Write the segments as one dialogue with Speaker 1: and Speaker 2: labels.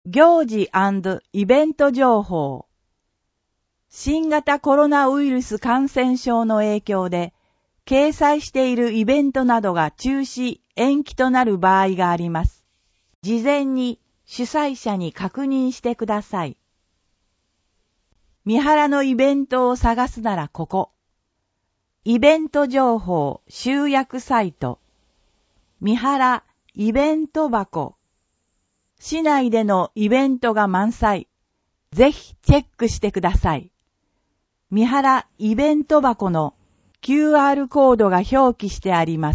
Speaker 1: 行事&イベント情報。新型コロナウイルス感染症の影響で、掲載しているイベントなどが中止・延期となる場合があります。事前に主催者に確認してください。三原のイベントを探すならここ。イベント情報集約サイト。三原イベント箱。市内でのイベントが満載。ぜひチェックしてください。三原イベント箱の QR コードが表記してあります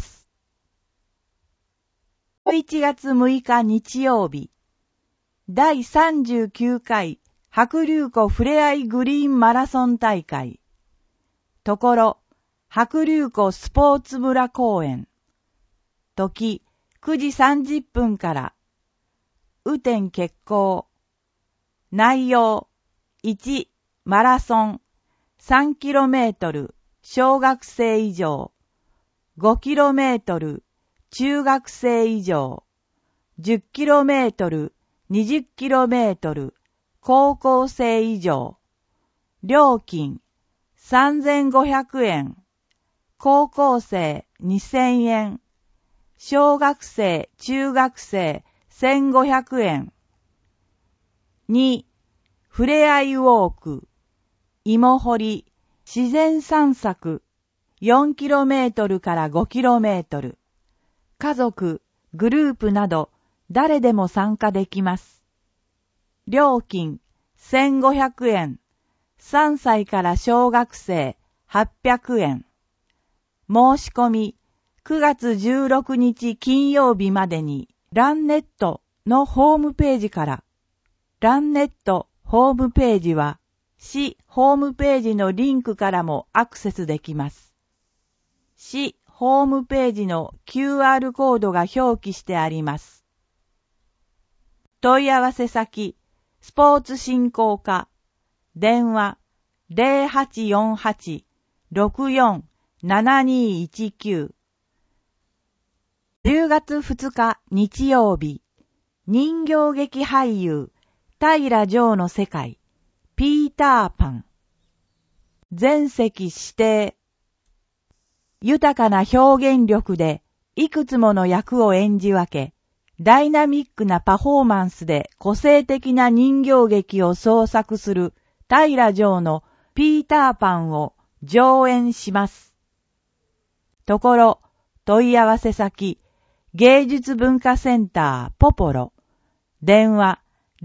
Speaker 1: 。11月6日日曜日、第39回白竜湖ふれあいグリーンマラソン大会。ところ、白竜湖スポーツ村公園。時、9時30分から。雨天決行。内容、1、マラソン、3km、小学生以上、5km、中学生以上、10km、20km、高校生以上。料金、3500円。高校生、2000円。小学生、中学生、1500円。2、ふれあいウォーク、芋掘り、自然散策、4km から 5km。家族、グループなど、誰でも参加できます。料金、1500円。3歳から小学生、800円。申し込み、9月16日金曜日までに、ランネットのホームページから。ランネットホームページは、市ホームページのリンクからもアクセスできます。市ホームページの QR コードが表記してあります。問い合わせ先、スポーツ振興課、電話 0848-64-7219。10月2日日曜日、人形劇俳優、平城の世界、ピーターパン。全席指定。豊かな表現力でいくつもの役を演じ分け、ダイナミックなパフォーマンスで個性的な人形劇を創作する平城のピーターパンを上演します。ところ、問い合わせ先、芸術文化センターポポロ。電話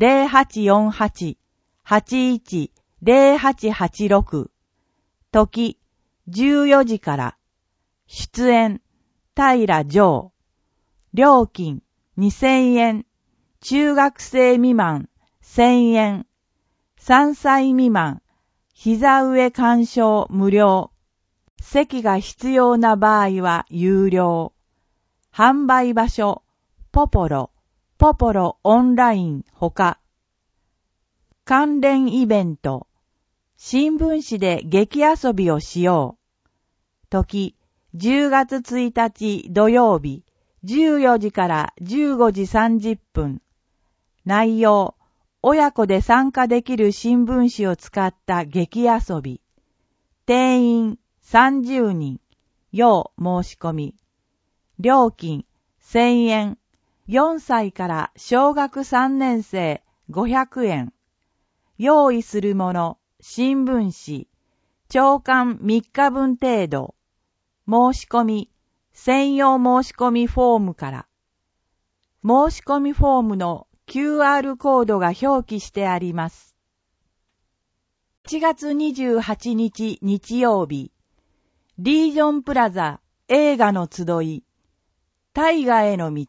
Speaker 1: 0848-810886。時、14時から。出演、平城。料金、2000円。中学生未満、1000円。3歳未満、膝上鑑賞無料。席が必要な場合は有料。販売場所、ポポロオンラインほか。関連イベント、新聞紙で劇遊びをしよう。時、10月1日土曜日、14時から15時30分。内容、親子で参加できる新聞紙を使った劇遊び。定員30人、要申し込み。料金1000円。4歳から小学3年生500円。用意するもの、新聞紙、朝刊3日分程度。申し込み、専用申し込みフォームから。申し込みフォームの QR コードが表記してあります。1月28日日曜日、リージョンプラザ映画の集い、大河への道。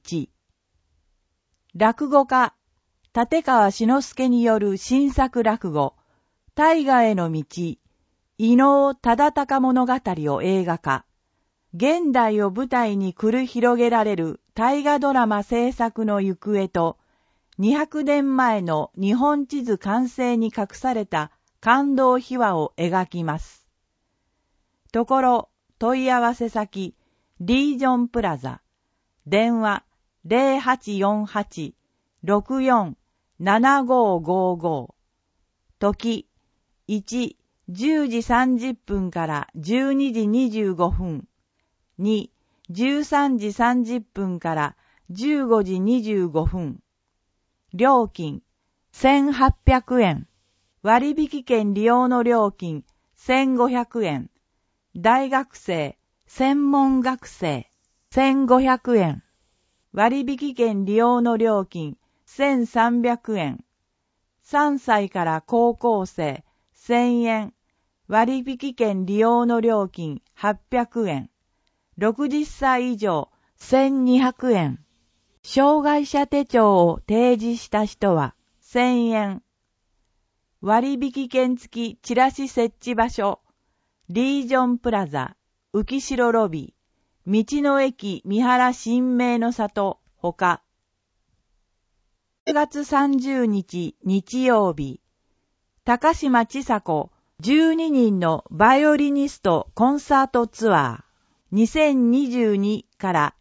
Speaker 1: 落語家、立川志の輔による新作落語、大河への道、伊能忠敬物語を映画化。現代を舞台に繰り広げられる大河ドラマ制作の行方と、200年前の日本地図完成に隠された感動秘話を描きます。ところ、問い合わせ先、リージョンプラザ。電話 7555。時、1、10時30分から12時25分。2、13時30分から15時25分。料金、1800円。割引券利用の料金、1500円。大学生、専門学生、1500円。割引券利用の料金、1300円。3歳から高校生、1000円。割引券利用の料金、800円。60歳以上、1200円。障害者手帳を提示した人は、1000円。割引券付きチラシ設置場所、リージョンプラザ、浮城ロビー、道の駅三原新名の里、ほか。10月30日日曜日、高島千佐子12人のバイオリニストコンサートツアー2022から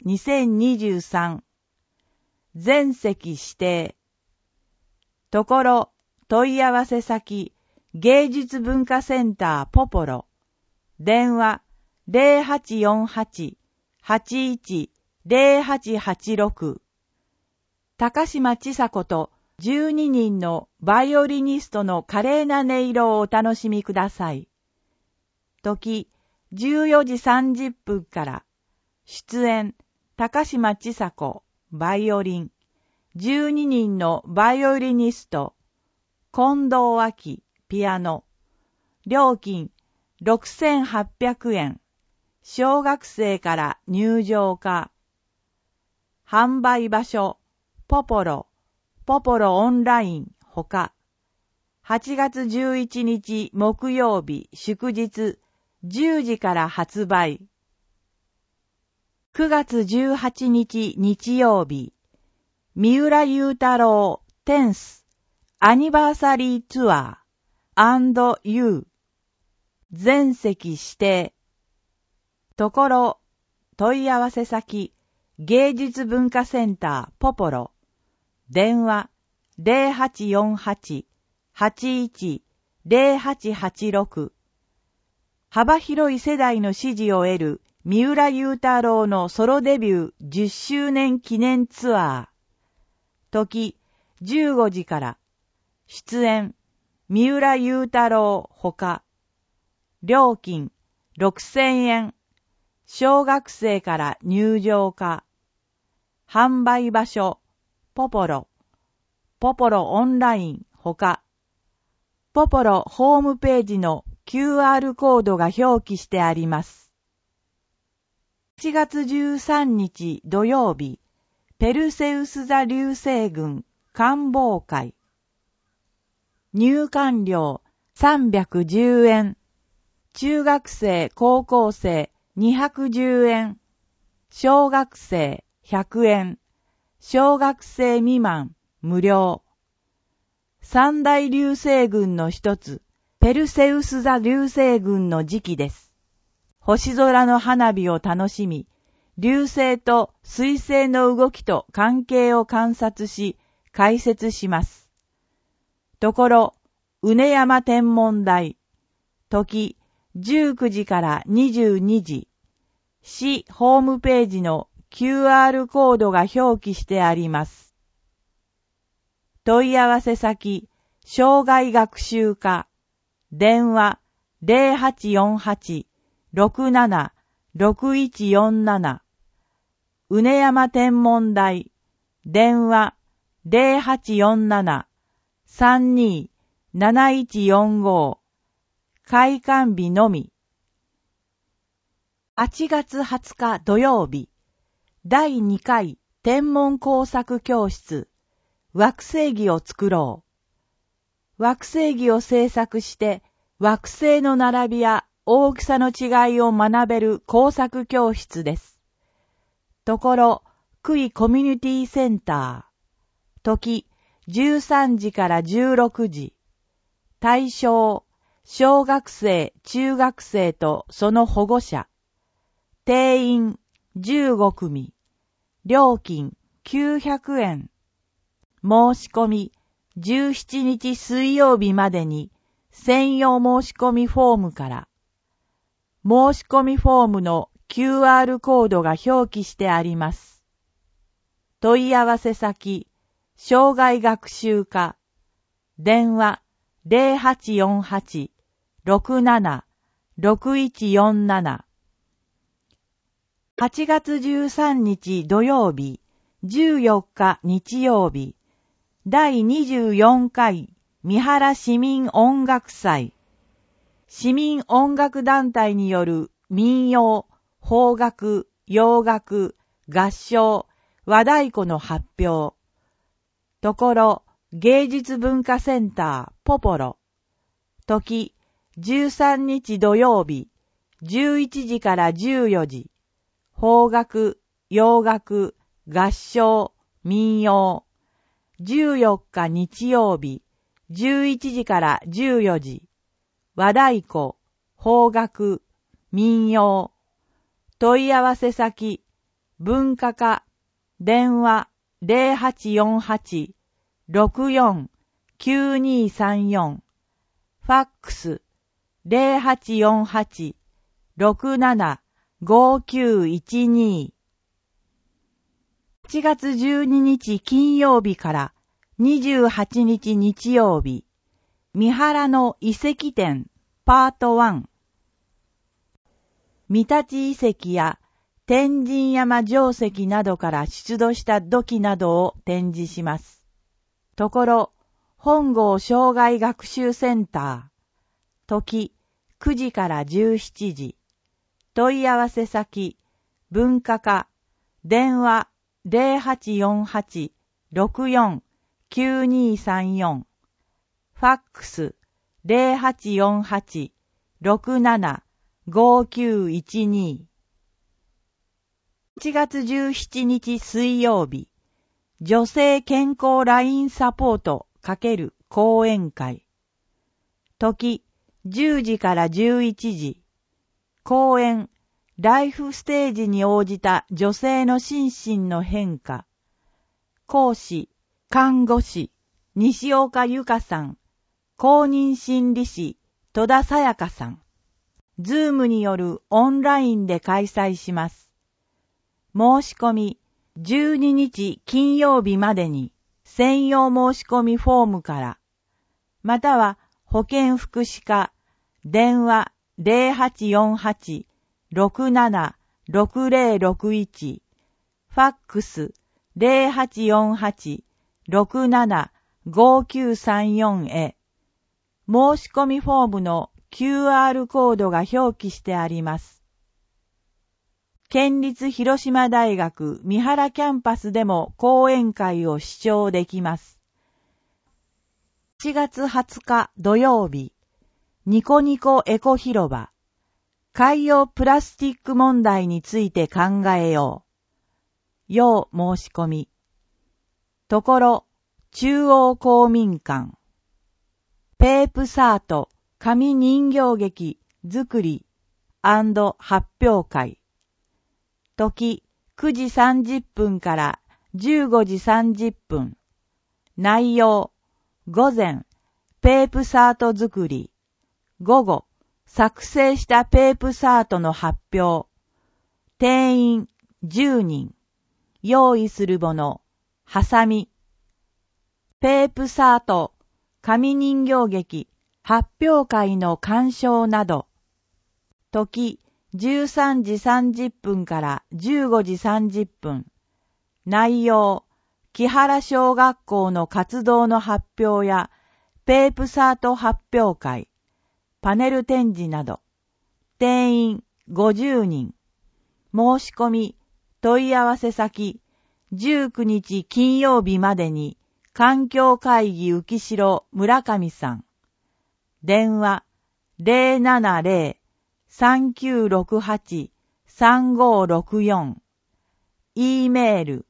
Speaker 1: 2023。全席指定。ところ、問い合わせ先、芸術文化センターポポロ。電話、0848-81-0886。高島千佐子と12人のバイオリニストの華麗な音色をお楽しみください。時、14時30分から。出演、高島千佐子、バイオリン。12人のバイオリニスト、近藤明、ピアノ。料金、6800円。小学生から入場可。販売場所、ポポロオンラインほか。8月11日木曜日祝日10時から発売。9月18日日曜日、三浦雄太郎テンスアニバーサリーツアー&ユー。全席指定。ところ、問い合わせ先、芸術文化センターポポロ。電話、0848-81-0886。幅広い世代の支持を得る三浦雄太郎のソロデビュー10周年記念ツアー。時、15時から。出演、三浦雄太郎ほか。料金、6000円。小学生から入場可。販売場所、ポポロオンラインほか。ポポロホームページの QR コードが表記してあります。7月13日土曜日、ペルセウス座流星群観望会。入館料310円。中学生、高校生210円。小学生100円。小学生未満無料。三大流星群の一つ、ペルセウス座流星群の時期です。星空の花火を楽しみ、流星と水星の動きと関係を観察し、解説します。ところ、うね山天文台。時、19時から22時。市ホームページの QR コードが表記してあります。問い合わせ先、生涯学習課。電話、0848-67-6147。うね山天文台。電話、0847-32-7145。開館日のみ。8月20日土曜日、第2回天文工作教室、惑星儀を作ろう。惑星儀を制作して、惑星の並びや大きさの違いを学べる工作教室です。ところ、クイコミュニティセンター。時、13時から16時。対象、小学生、中学生とその保護者。定員15組。料金900円。申し込み 17日水曜日までに専用申し込みフォームから、申し込みフォームの QR コードが表記してあります。問い合わせ先、生涯学習課、電話 0848-67-6147 8月13日土曜日、14日日曜日、第24回三原市民音楽祭、市民音楽団体による民謡、邦楽、洋楽、合唱、和太鼓の発表。ところ、芸術文化センター、ポポロ。時、13日土曜日、11時から14時。邦楽、洋楽、合唱、民謡。14日日曜日、11時から14時。和太鼓、邦楽、民謡。問い合わせ先、文化課、電話 0848-64-9234、ファックス 0848-67-5912。8月12日金曜日から28日日曜日、三原の遺跡展パート1。三立遺跡や天神山城跡などから出土した土器などを展示します。ところ、本郷生涯学習センター、時9時から17時、問い合わせ先、文化課、電話 0848-64-9234、ファックス 0848-67-5912。8月17日水曜日、女性健康ラインサポート×講演会。時10時から11時。講演、ライフステージに応じた女性の心身の変化。講師、看護師、西岡由香さん。公認心理師、戸田さやかさん。ズームによるオンラインで開催します。申し込み、12日金曜日までに専用申し込みフォームから、または保健福祉課、電話 0848-67-6061、ファックス 0848-67-5934 へ、申し込みフォームの QR コードが表記してあります。県立広島大学三原キャンパスでも講演会を視聴できます。7月20日土曜日、ニコニコエコ広場、海洋プラスチック問題について考えよう。要申し込み。ところ、中央公民館。ペープサート紙人形劇作り&発表会。時9時30分から15時30分。内容、午前、ペープサート作り。午後、作成したペープサートの発表。定員10人。用意するもの、ハサミ。ペープサート紙人形劇発表会の鑑賞など。時13時30分から15時30分。内容、木原小学校の活動の発表やペープサート発表会、パネル展示など。定員50人。申し込み、問い合わせ先、19日金曜日までに環境会議浮城村上さん。電話 070-3968-3564。E メール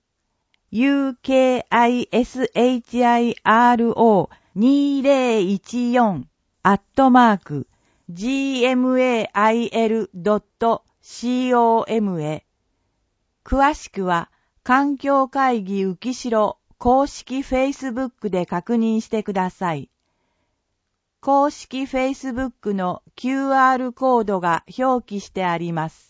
Speaker 1: ukishiro2014@gmail.com へ。詳しくは環境会議浮城公式 Facebook で確認してください。公式 Facebook の QR コードが表記してあります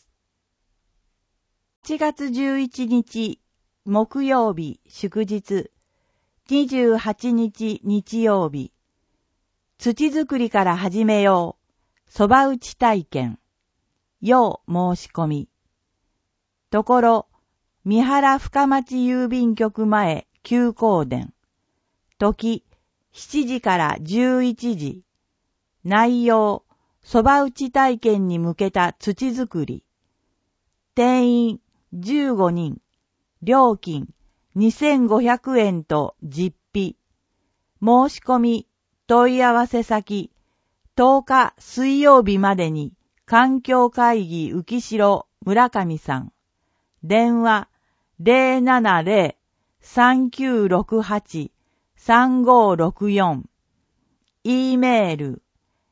Speaker 1: 。7月11日木曜日祝日、28日日曜日、土作りから始めよう、そば打ち体験、要申し込み。ところ、三原深町郵便局前休講殿。時、7時から11時。内容、そば打ち体験に向けた土作り。定員15人。料金2500円と実費。申し込み、問い合わせ先、10日水曜日までに環境会議浮代村上さん。電話070-3968-3564。E メール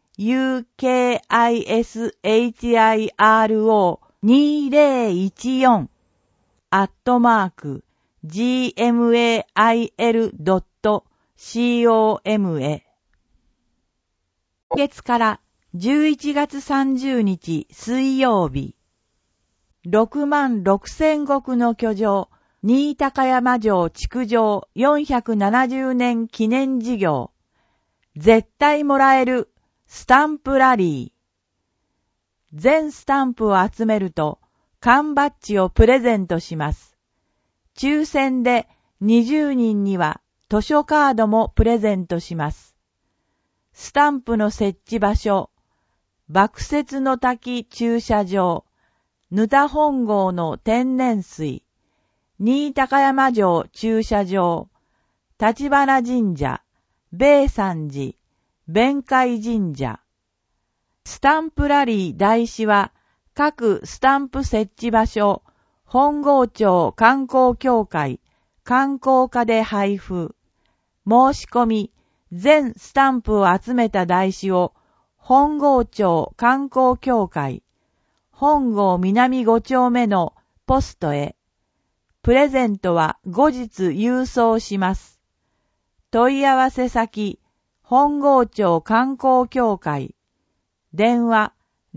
Speaker 1: ukishiro20-gmail.com へ。今月から11月30日水曜日、66,000石の居城、新高山城築城470年記念事業、絶対もらえるスタンプラリー。全スタンプを集めると缶バッジをプレゼントします。抽選で20人には図書カードもプレゼントします。スタンプの設置場所、爆雪の滝駐車場、ぬた本郷の天然水、新高山城駐車場、立花神社、米山寺、弁海神社。スタンプラリー台紙は各スタンプ設置場所、本郷町観光協会、観光課で配布。申し込み、全スタンプを集めた台紙を本郷町観光協会、本郷南5丁目のポストへ。プレゼントは後日郵送します。問い合わせ先、本郷町観光協会。電話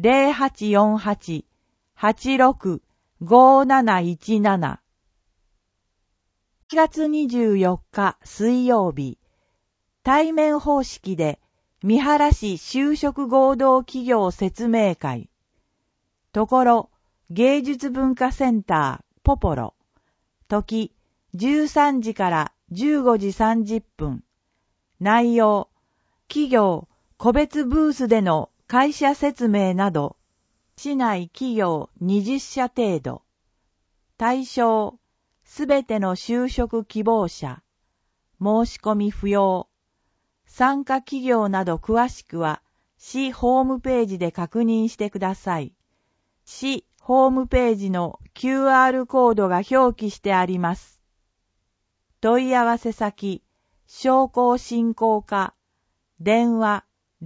Speaker 1: 0848-865717。7月24日水曜日、対面方式で三原市就職合同企業説明会。ところ、芸術文化センターポポロ。時、13時から15時30分。内容、企業、個別ブースでの会社説明など、市内企業20社程度。対象、すべての就職希望者。申し込み不要。参加企業など詳しくは、市ホームページで確認してください。市ホームページの QR コードが表記してあります。問い合わせ先、商工振興課。電話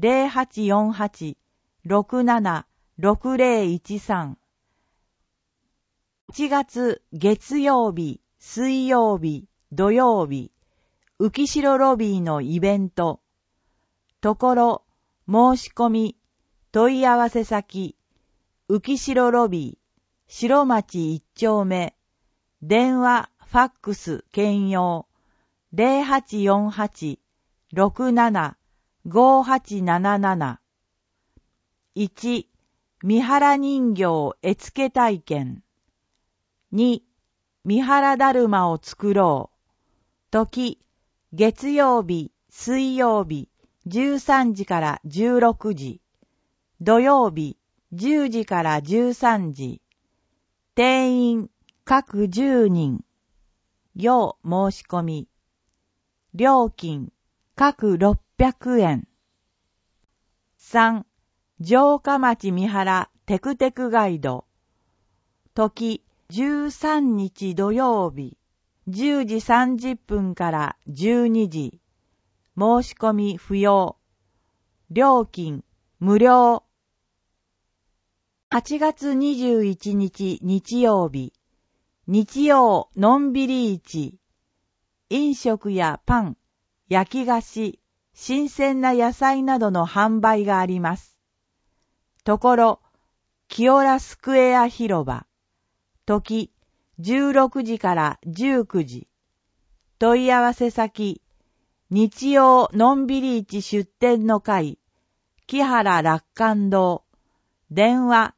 Speaker 1: 0848-676013。8月月曜日、水曜日、土曜日、浮代ロビーのイベント。ところ、申し込み、問い合わせ先、浮代ロビー、白町1丁目。電話、ファックス、兼用。0848-675877。1、三原人形絵付け体験。2、三原だるまを作ろう。時、月曜日、水曜日、13時から16時。土曜日、10時から13時。定員、各10人。要申し込み。料金、各600円。3、城下町三原テクテクガイド。時、13日土曜日、10時30分から12時。申し込み不要。料金、無料。8月21日日曜日、日曜のんびり市。 飲食やパン、焼き菓子、新鮮な野菜などの販売があります。ところ、キオラスクエア広場、時16時から19時。問い合わせ先、日曜のんびり市出店の会、木原楽観堂、電話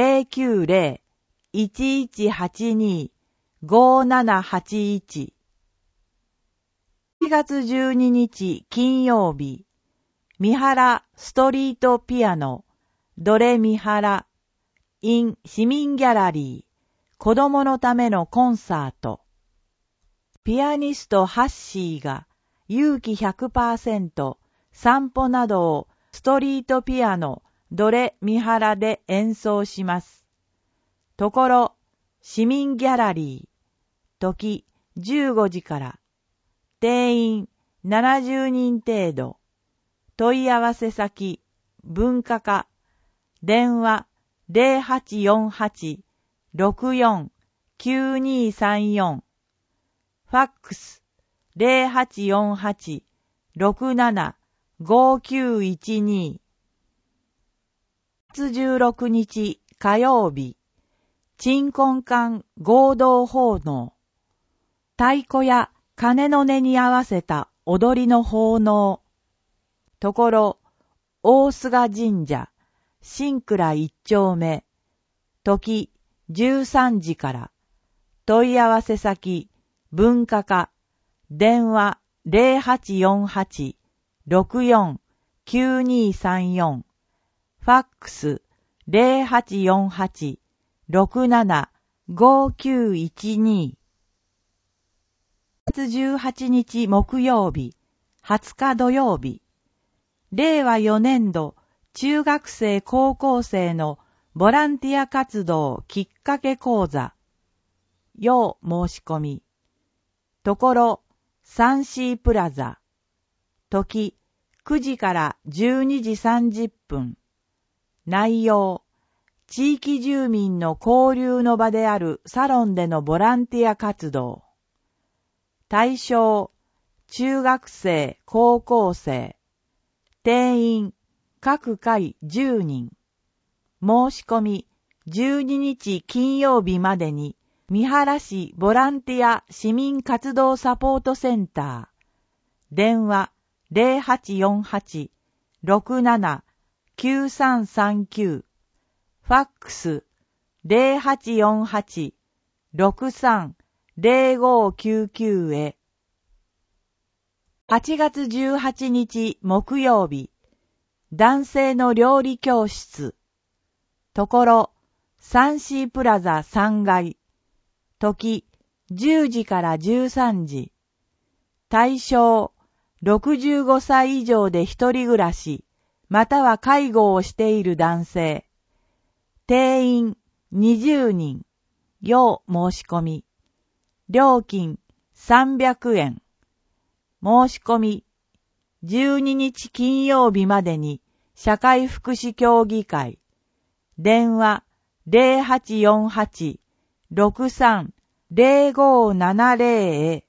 Speaker 1: 090-1182-5781。4月12日金曜日、三原ストリートピアノ、ドレミハラ、in 市民ギャラリー、子供のためのコンサート。ピアニストハッシーが勇気 100%、散歩などをストリートピアノ、ドレミハラで演奏します。ところ、市民ギャラリー、時15時から、定員70人程度、問い合わせ先、文化課、電話0848-64-9234、ファックス0848-67-5912。4月16日火曜日、鎮魂館合同奉納。太鼓や鐘の音に合わせた踊りの奉納。ところ、大菅神社、新倉一丁目、時13時から、問い合わせ先、文化課、電話0848-64-9234、ファックス0848-67-5912。4月18日木曜日、20日土曜日、令和4年度中学生高校生のボランティア活動きっかけ講座。要申し込み。ところ、サンシープラザ。時、9時から12時30分。内容、地域住民の交流の場であるサロンでのボランティア活動。対象、中学生、高校生。定員、各回10人。申し込み、12日金曜日までに、三原市ボランティア市民活動サポートセンター。電話0848-67-9339。ファックス0848-63-0599へ。8月18日木曜日、男性の料理教室。ところ、サンシープラザ3階。時、10時から13時。対象、65歳以上で一人暮らし、または介護をしている男性。定員20人。要申し込み。料金300円。申し込み。12日金曜日までに社会福祉協議会。電話0848-63-0570へ。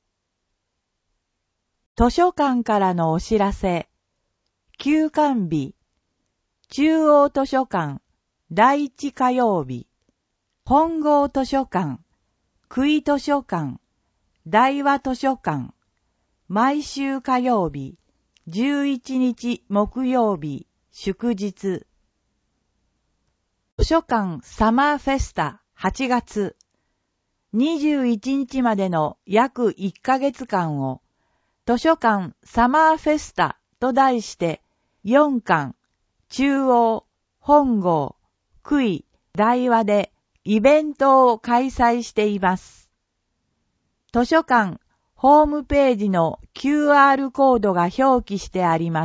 Speaker 1: 図書館からのお知らせ。休館日。中央図書館第1火曜日。本郷図書館、久井図書館、大和図書館。毎週火曜日、11日木曜日、祝日。図書館サマーフェスタ8月。21日までの約1ヶ月間を、図書館サマーフェスタと題して、4館、中央、本郷、久井、大和でイベントを開催しています。図書館ホームページの QR コードが表記してあります。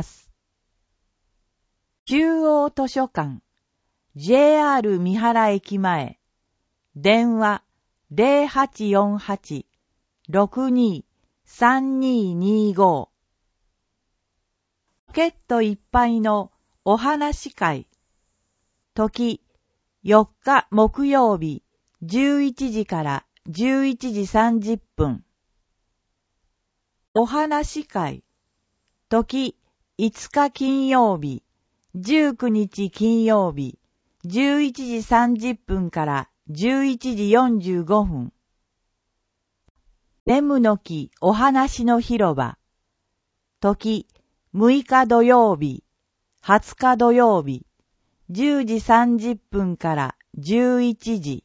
Speaker 1: 中央図書館 JR 三原駅前。電話0848-62-3225。ポケットいっぱいのお話会。時4日木曜日11時から11時30分。 お話会。時、5日金曜日、19日金曜日、11時30分から11時45分。レムの木お話の広場。時、6日土曜日、20日土曜日、10時30分から11時。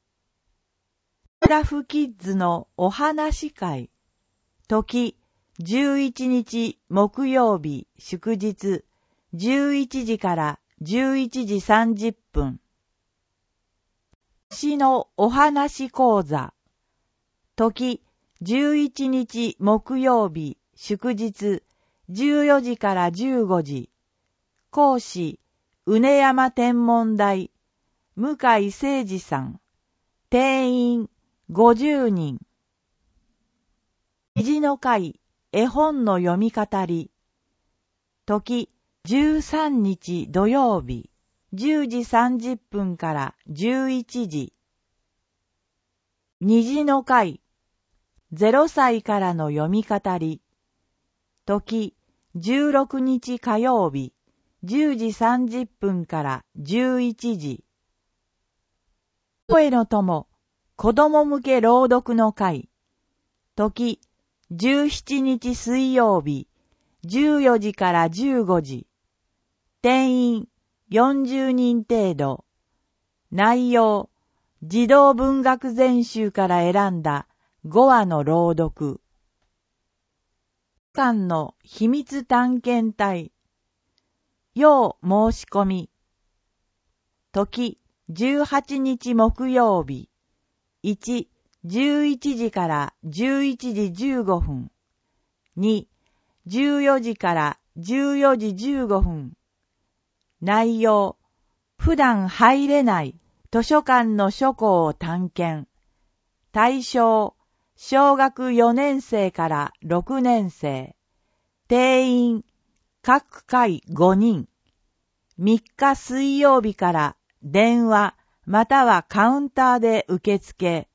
Speaker 1: ラフキッズのお話会。時、11日木曜日祝日、11時から11時30分。詩のお話講座。時、11日木曜日祝日、14時から15時。講師、畝山天文台、向井誠二さん。定員50人。虹の会、絵本の読み語り。時、13日土曜日、10時30分から11時。虹の会、0歳からの読み語り。時、16日火曜日、10時30分から11時。声の友、子供向け朗読の会。時、17日水曜日、14時から15時。定員40人程度。内容、児童文学全集から選んだ5話の朗読。館の秘密探検隊。要申し込み。時、18日木曜日。1、11時から11時15分。2、14時から14時15分。内容、普段入れない図書館の書庫を探検。対象、小学4年生から6年生。定員、各回5人。3日水曜日から電話またはカウンターで受付。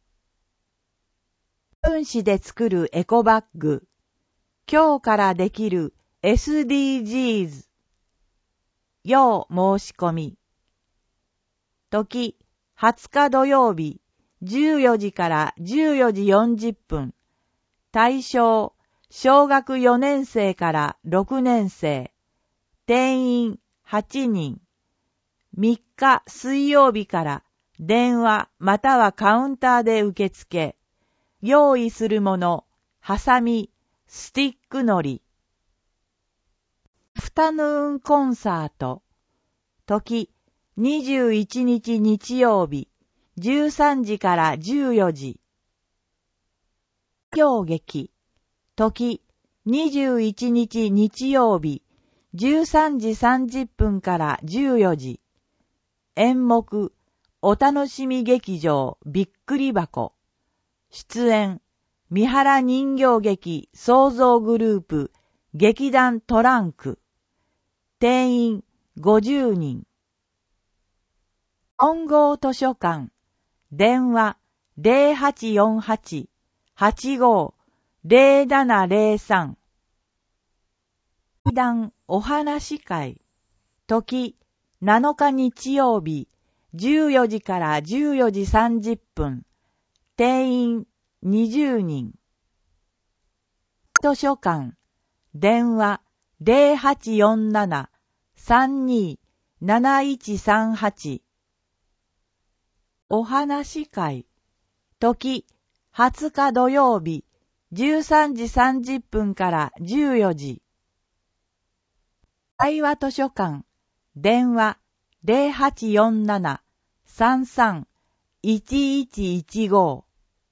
Speaker 1: 分子で作るエコバッグ。今日からできる SDGs。要申し込み。時、20日土曜日、14時から14時40分。対象、小学4年生から6年生。定員8人。3日水曜日から電話またはカウンターで受付。用意するもの、ハサミ、スティックのり。アフタヌーンコンサート。時、21日日曜日、13時から14時。狂劇。時、21日日曜日、13時30分から14時。演目、お楽しみ劇場びっくり箱。出演、三原人形劇創造グループ劇団トランク。定員50人。本郷図書館。電話0848-85-0703。劇団お話会。時、7日日曜日、14時から14時30分。定員20人。図書館。電話0847-32-7138。お話会。時、20日土曜日、13時30分から14時。対話図書館。電話0847-33-1115。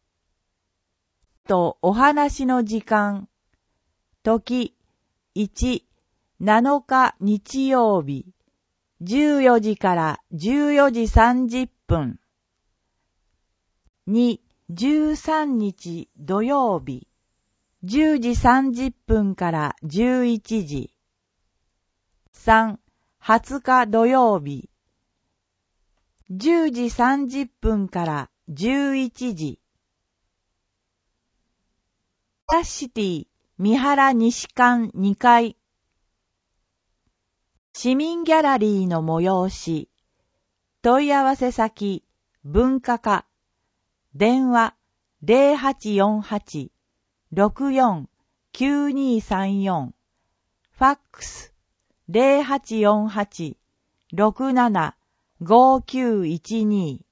Speaker 1: とお話の時間。時、1、7日日曜日、14時から14時30分。2、13日土曜日、10時30分から11時。3、20日土曜日、10時30分から11時。キャシティ三原西館2階。市民ギャラリーの催し。問い合わせ先、文化課。電話、0848-64-9234。ファックス、0848-67-5912。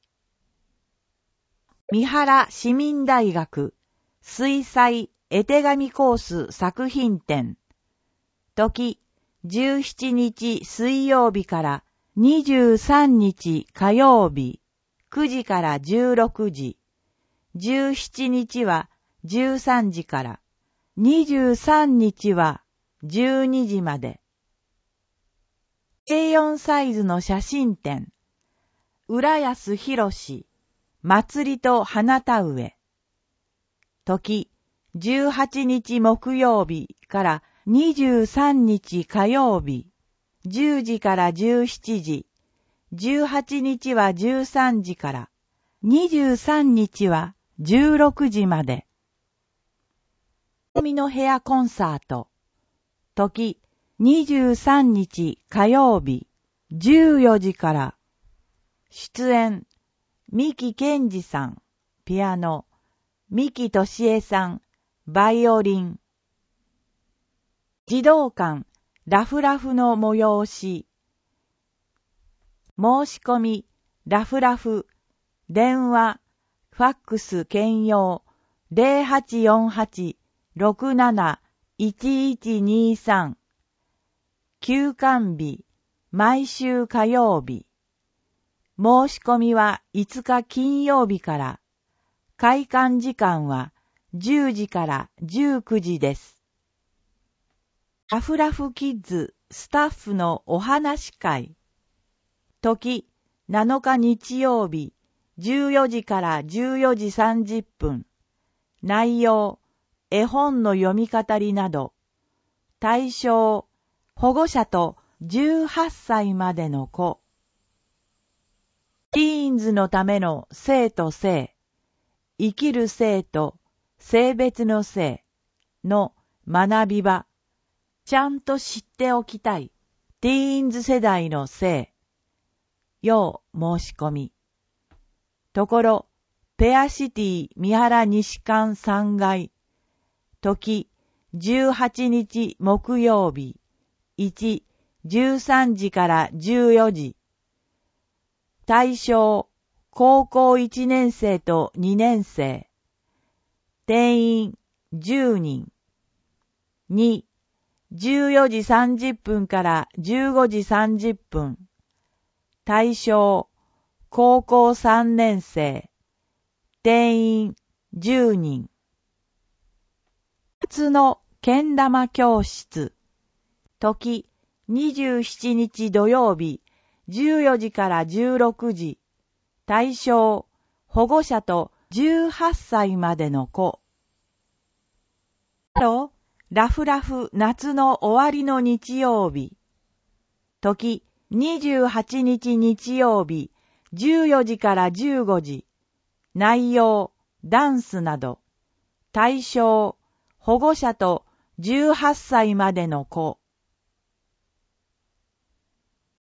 Speaker 1: 三原市民大学、水彩絵手紙コース作品展。時、17日水曜日から23日火曜日、9時から16時。17日は13時から、23日は12時まで。A4 サイズの写真展。浦安博士、祭りと花田植え。時、18日木曜日から23日火曜日、10時から17時、18日は13時から、23日は16時まで。海の部屋コンサート。時、23日火曜日、14時から。出演、三木健二さん、ピアノ、三木俊恵さん、バイオリン。児童館、ラフラフの催し。申し込み、ラフラフ、電話、ファックス兼用、0848-67-1123。休館日、毎週火曜日。申し込みは5日金曜日から、開館時間は10時から19時です。ラフラフキッズスタッフのお話会。時、7日日曜日、14時から14時30分。内容、絵本の読み語りなど。対象、保護者と18歳までの子。ティーンズのための性と性、生きる性と性別の性の学び場。ちゃんと知っておきたい。ティーンズ世代の性。要申し込み。ところ、ペアシティ三原西館3階。時、18日木曜日。1、13時から14時。対象、高校1年生と2年生。定員、10人。2、14時30分から15時30分。対象、高校3年生。定員、10人。夏のけん玉教室。時、27日土曜日、14時から16時。対象、保護者と18歳までの子。ラフラフ夏の終わりの日曜日。時、28日日曜日、14時から15時。内容、ダンスなど。対象、保護者と18歳までの子。